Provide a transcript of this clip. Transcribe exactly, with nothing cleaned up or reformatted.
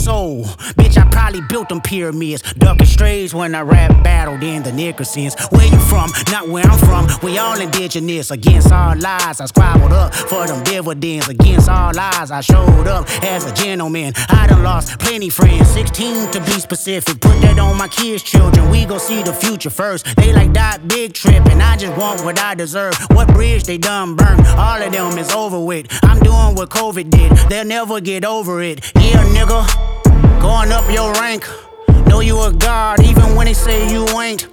soul. Bitch, I probably built them pyramids. Ducking strays when I rap battled in the Nickersons. Where you from? Not where I'm from. We all indigenous. Against all lies, I squabbled up for them dividends. Against all lies, I showed up as a gentleman. I done lost plenty friends, sixteen to be specific. Put that on my kids' children. We gon' see the future first. They like that big trip, and I just want what I deserve. What bridge they done burned? All of them is over with. I'm doing what COVID did. They'll never get over it. Yeah, nigga, going up your rank. Know you a god, even when they say you ain't.